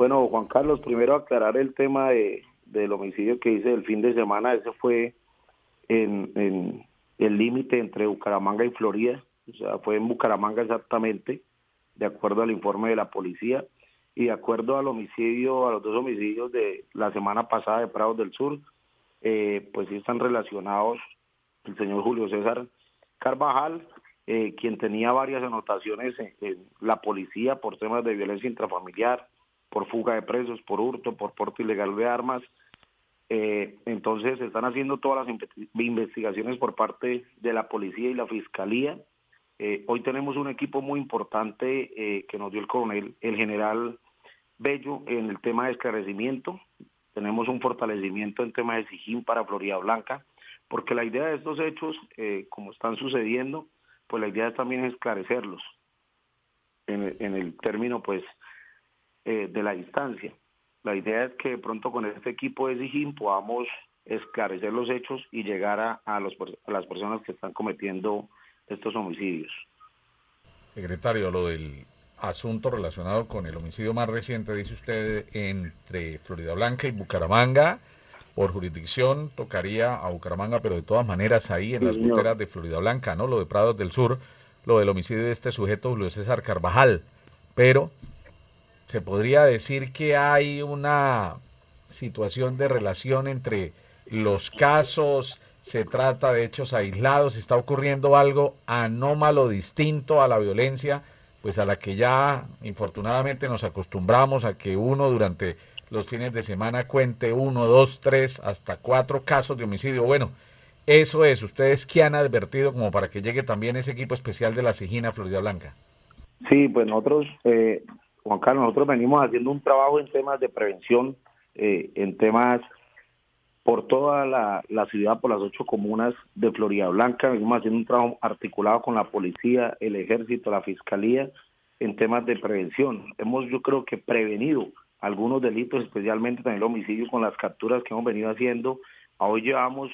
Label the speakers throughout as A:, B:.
A: Bueno, Juan Carlos, primero aclarar el tema del homicidio que hice el fin de semana. Ese fue en el límite entre Bucaramanga y Florida, o sea, fue en Bucaramanga exactamente, de acuerdo al informe de la policía, y de acuerdo a los dos homicidios de la semana pasada de Prados del Sur, pues sí están relacionados el señor Julio César Carvajal, quien tenía varias anotaciones en la policía por temas de violencia intrafamiliar, por fuga de presos, por hurto, por porte ilegal de armas. Entonces se están haciendo todas las investigaciones por parte de la policía y la fiscalía. Hoy tenemos un equipo muy importante que nos dio el general Bello en el tema de esclarecimiento. Tenemos un fortalecimiento en tema de SIJÍN para Florida Blanca, porque la idea de estos hechos, como están sucediendo, pues la idea es también esclarecerlos en el término pues de la distancia. La idea es que de pronto con este equipo de SIJÍN podamos esclarecer los hechos y llegar a las personas que están cometiendo estos homicidios.
B: Secretario, lo del asunto relacionado con el homicidio más reciente, dice usted, entre Florida Blanca y Bucaramanga, por jurisdicción tocaría a Bucaramanga, pero de todas maneras ahí en
A: Sí,
B: las
A: señor.
B: goteras de Florida Blanca, ¿no? Lo de Prados del Sur, lo del homicidio de este sujeto Julio César Carvajal, pero se podría decir que hay una situación de relación entre los casos, se trata de hechos aislados, está ocurriendo algo anómalo, distinto a la violencia, pues a la que ya infortunadamente nos acostumbramos a que uno durante los fines de semana cuente 1, 2, 3, hasta 4 casos de homicidio. Bueno, eso es, ¿ustedes qué han advertido como para que llegue también ese equipo especial de la SIJÍN a Florida Blanca?
A: Sí, pues nosotros, Juan Carlos, nosotros venimos haciendo un trabajo en temas de prevención, en temas por toda la ciudad, por las 8 comunas de Florida Blanca. Venimos haciendo un trabajo articulado con la policía, el ejército, la fiscalía, en temas de prevención. Hemos, yo creo que prevenido algunos delitos, especialmente también el homicidio, con las capturas que hemos venido haciendo. A hoy llevamos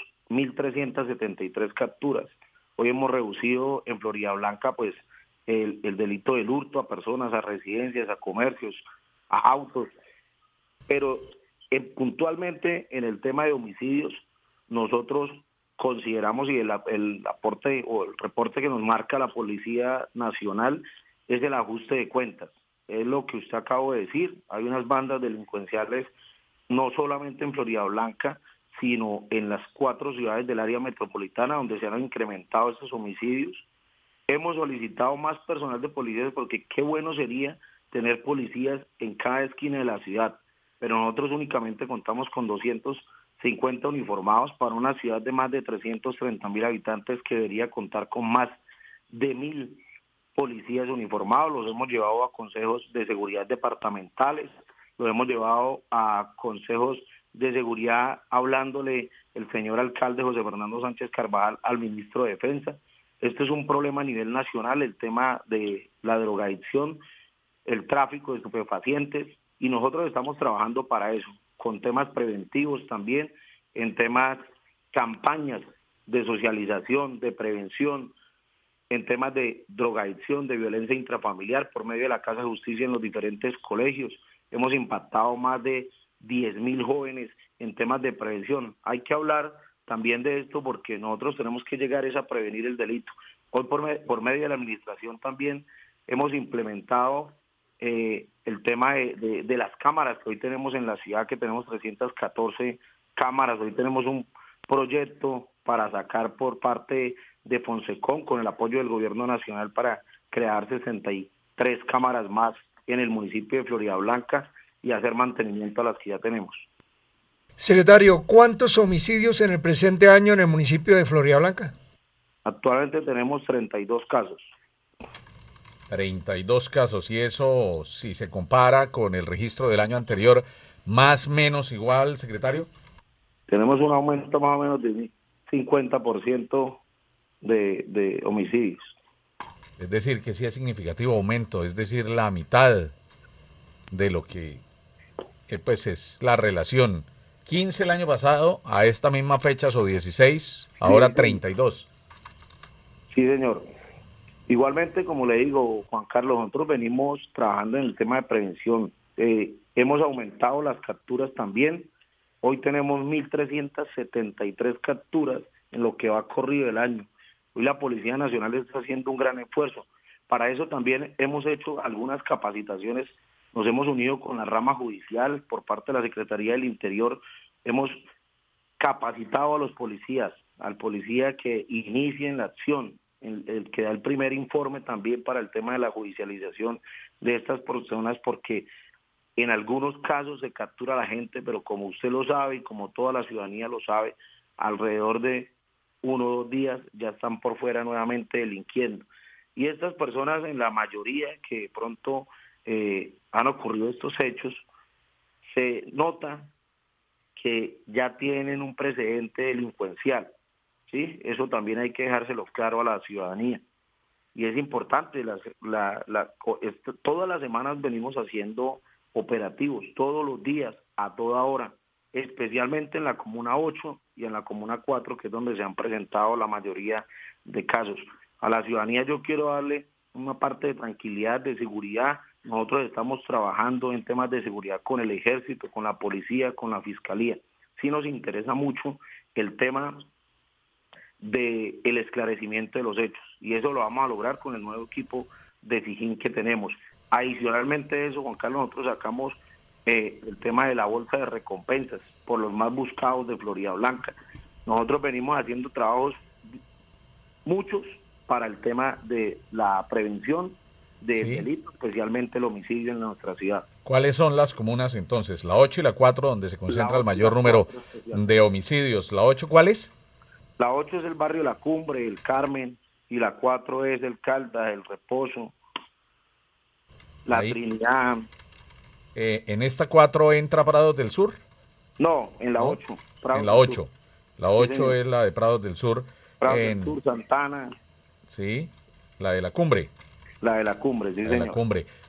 A: 1.373 capturas. Hoy hemos reducido en Florida Blanca pues el delito del hurto a personas, a residencias, a comercios, a autos, pero puntualmente en el tema de homicidios nosotros consideramos, y el aporte o el reporte que nos marca la Policía Nacional es el ajuste de cuentas. Es lo que usted acabó de decir, hay unas bandas delincuenciales no solamente en Florida Blanca, sino en las 4 ciudades del área metropolitana donde se han incrementado estos homicidios. Hemos solicitado más personal de policías porque qué bueno sería tener policías en cada esquina de la ciudad, pero nosotros únicamente contamos con 250 uniformados para una ciudad de más de 330.000 habitantes que debería contar con más de 1.000 policías uniformados. Los hemos llevado a consejos de seguridad departamentales, los hemos llevado a consejos de seguridad hablándole el señor alcalde José Fernando Sánchez Carvajal al ministro de Defensa. Este es un problema a nivel nacional, el tema de la drogadicción, el tráfico de estupefacientes, y nosotros estamos trabajando para eso, con temas preventivos también, en temas campañas de socialización, de prevención, en temas de drogadicción, de violencia intrafamiliar por medio de la Casa de Justicia en los diferentes colegios. Hemos impactado más de 10.000 jóvenes en temas de prevención. Hay que hablar también de esto porque nosotros tenemos que llegar a prevenir el delito. Hoy por medio de la administración también hemos implementado el tema de las cámaras que hoy tenemos en la ciudad, que tenemos 314 cámaras. Hoy tenemos un proyecto para sacar por parte de Fonsecon con el apoyo del gobierno nacional para crear 63 cámaras más en el municipio de Florida Blanca y hacer mantenimiento a las que ya tenemos.
C: Secretario, ¿cuántos homicidios en el presente año en el municipio de Florida Blanca?
A: Actualmente tenemos 32 casos.
B: 32 casos, y eso, si se compara con el registro del año anterior, más o menos igual, secretario.
A: Tenemos un aumento más o menos de 50% de homicidios.
B: Es decir, que sí es significativo aumento, es decir, la mitad de lo que pues es la relación. 15 el año pasado, a esta misma fecha, o 16, ahora
A: Sí,
B: 32.
A: Sí, señor. Igualmente, como le digo, Juan Carlos, nosotros venimos trabajando en el tema de prevención. Hemos aumentado las capturas también. Hoy tenemos 1.373 capturas en lo que va corrido el año. Hoy la Policía Nacional está haciendo un gran esfuerzo. Para eso también hemos hecho algunas capacitaciones. Nos hemos unido con la rama judicial por parte de la Secretaría del Interior. Hemos capacitado a los policías, al policía que inicie en la acción, el que da el primer informe también para el tema de la judicialización de estas personas, porque en algunos casos se captura a la gente, pero como usted lo sabe y como toda la ciudadanía lo sabe, alrededor de 1 o 2 días ya están por fuera nuevamente delinquiendo. Y estas personas, en la mayoría que pronto han ocurrido estos hechos, se nota que ya tienen un precedente delincuencial, ¿sí? Eso también hay que dejárselo claro a la ciudadanía. Y es importante, todas las semanas venimos haciendo operativos, todos los días, a toda hora, especialmente en la Comuna 8 y en la Comuna 4, que es donde se han presentado la mayoría de casos. A la ciudadanía yo quiero darle una parte de tranquilidad, de seguridad. Nosotros estamos trabajando en temas de seguridad con el Ejército, con la Policía, con la Fiscalía. Sí nos interesa mucho el tema del esclarecimiento de los hechos, y eso lo vamos a lograr con el nuevo equipo de SIJIN que tenemos. Adicionalmente a eso, Juan Carlos, nosotros sacamos el tema de la bolsa de recompensas por los más buscados de Florida Blanca. Nosotros venimos haciendo trabajos muchos para el tema de la prevención de delitos, especialmente el homicidio en nuestra ciudad.
B: ¿Cuáles son las comunas entonces? La 8 y la 4, donde se concentra el mayor número de homicidios. ¿La 8 cuál es?
A: La 8 es el barrio La Cumbre, el Carmen, y la 4 es el Caldas, el Reposo, la Trinidad.
B: ¿En esta 4 entra Prados del Sur?
A: No, en la 8.
B: En la 8. La 8 es la de Prados del Sur.
A: Prados del Sur, Santana.
B: Sí, la de La Cumbre.
A: La de La Cumbre, sí,
B: la
A: señor.
B: de La Cumbre.